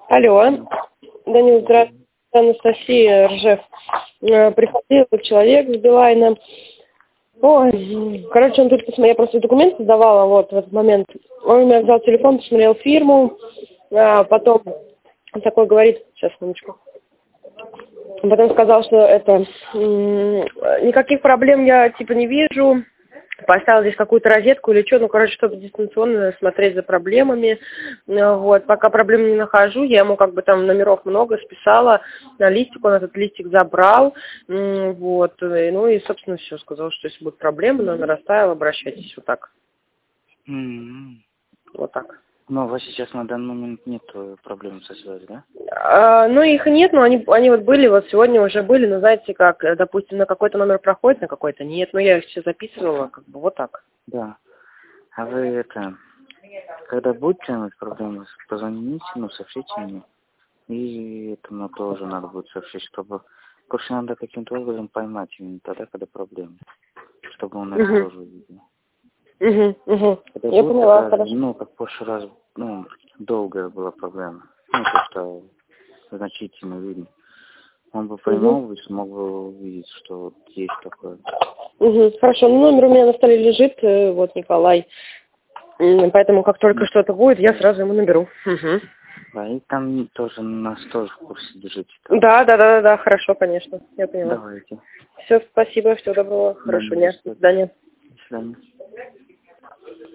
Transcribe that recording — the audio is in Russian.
Алло, Данил, здравствуйте, Анастасия Ржев. Приходил человек с Билайна. Ой, короче, он тут посмотрел, я просто документы сдавала вот в этот момент. Он у меня взял телефон, посмотрел фирму, потом он такой говорит, сейчас, минуточку. Потом сказал, что это никаких проблем я типа не вижу. Поставил здесь какую-то розетку или что, ну, короче, чтобы дистанционно смотреть за проблемами. Вот, пока проблем не нахожу, я ему как бы там номеров много списала на листик, он этот листик забрал, вот, ну и, собственно, все, сказал, что если будут проблемы, номер оставил, обращайтесь, вот так. Вот так. Но у вас сейчас на данный момент нет проблем со связью, да? Ну, их нет, но они вот были, вот сегодня уже были, но знаете как, допустим, на какой-то номер проходит, на какой-то нет, но я их все записывала, как бы вот так. Да. А вы когда будете иметь проблемы, позвоните, сообщите мне. И этому тоже надо будет сообщить, чтобы... Короче, надо каким-то образом поймать именно тогда, когда проблемы. Чтобы он это тоже увидел. Я поняла, хорошо. Как в прошлый раз, долгая была проблема. То, что значительно видно. Он бы поймал, смог бы увидеть, что вот есть такое. Хорошо, номер у меня на столе лежит, вот Николай. Поэтому, как только что-то будет, я сразу ему наберу. Да, и там тоже нас тоже в курсе держите. Да, хорошо, конечно, я поняла. Давайте. Все, спасибо, всего доброго, хорошего дня, до свидания. До свидания.